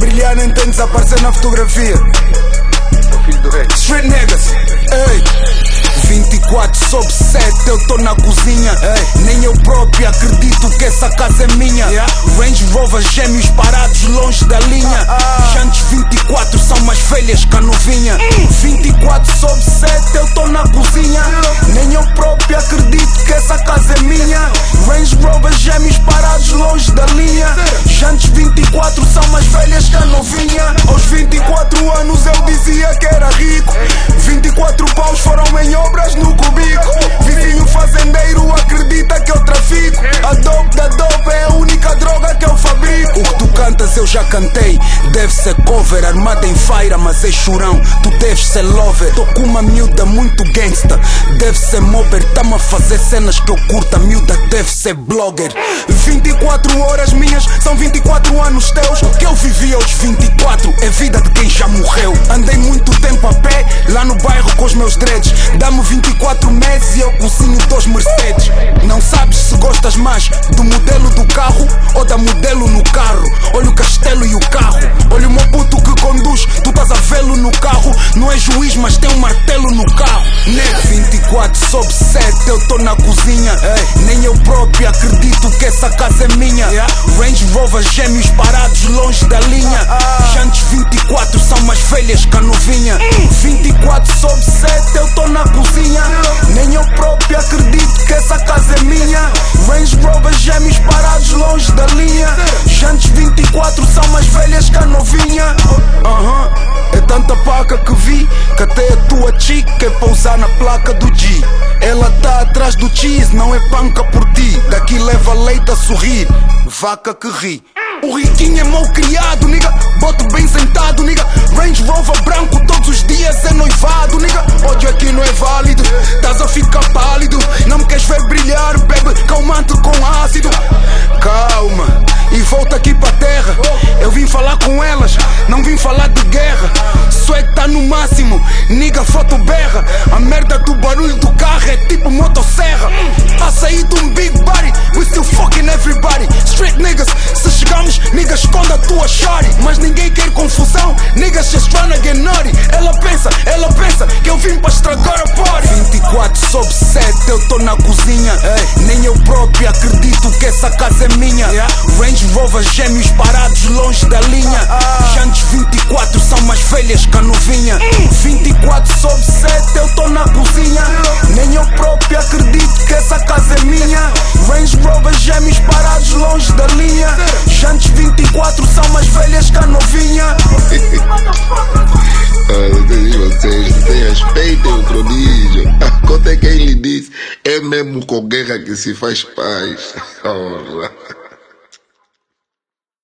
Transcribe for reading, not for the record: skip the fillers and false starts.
brilhar nem tem de desaparecer na fotografia. Filho do rei. Street niggas, ei. 24 sobre 7, eu tô na cozinha. Ei. Nem eu próprio acredito que essa casa é minha. Range Rover gêmeos parados longe da linha. Jantes 24 são mais velhas que a novinha. 24 sobre 7, eu tô na cozinha. Nem eu próprio acredito que essa casa é minha. Range Rover gêmeos parados longe da linha. Jantes 24 são mais velhas que a novinha. Aos 24 anos eu dizia que era rico. 24 paus foram em obras no cubico. Vizinho fazendeiro acredita que eu trafico. A dope da dope é a única droga que eu fabrico. O que tu cantas eu já cantei. Deve ser cover, armada em feira, mas é churão. Tu deves ser lover. Tô com uma miúda muito gangsta. Deve ser mober, tá-me a fazer cenas que eu curto. A miúda deve ser blogger. 24 horas minhas são 24 anos teus. O que eu vivi aos 24 é vida de quem já morreu. Andei muito tempo a pé, lá no bairro com os meus dreads. Dá-me 24 meses e eu cozinho 2 Mercedes. Não sabes se gostas mais do modelo do carro ou da modelo no carro. Olha o castelo e o carro. Olha o meu puto que conduz, tu estás a vê-lo no carro. Não é juiz, mas tem um martelo no carro. Nego 24 sobre 7, eu tô na cozinha. Ei. Nem eu próprio acredito que essa casa é minha. Range Rover gêmeos parados longe da linha. Jantes 24 são mais velhas que a novinha. 24 sobre 7, eu tô na cozinha. Nem eu próprio acredito que essa casa é minha. Range Rover gêmeos parados longe da linha. Jantes 24 são mais velhas que a novinha. É tanta paca que vi que até a tua chica é pra usar na placa do G. Ela tá atrás do cheese, não é panca por ti. Daqui leva leite a sorrir, vaca que ri. O riquinho é mal criado, nigga. Boto bem sentado, nigga. Range Rover branco todos os dias é noivado, nigga. Ódio aqui não é válido, estás a ficar pálido. Não me queres ver brilhar, bebe calmante com ácido. Calma, e volta aqui pra terra. Eu vim falar com elas, não vim falar de guerra. Swag tá no máximo, nigga, foto berra. A merda do barulho do carro é tipo motosserra. A sair de um big body, we still fucking everybody. Street niggas, se chegamos, nigga, esconda a tua shawty. Mas ninguém quer confusão, niggas just tryna get naughty. Ela pensa que eu vim pra estragar a party. 24 sobre 7, eu tô na cozinha. Ei. Nem eu próprio acredito que essa casa é minha. Range Rover gêmeos parados longe da linha. Jantes 24 são mais velhas que a novinha. 24 sobre 7, eu tô na cozinha. Nem eu próprio acredito que essa casa é minha. Range Rover gêmeos parados longe da linha. Jantes 24 são mais velhas que a novinha. Vocês respeitem o prodígio. Conta quem lhe disse, é mesmo com guerra que se faz paz.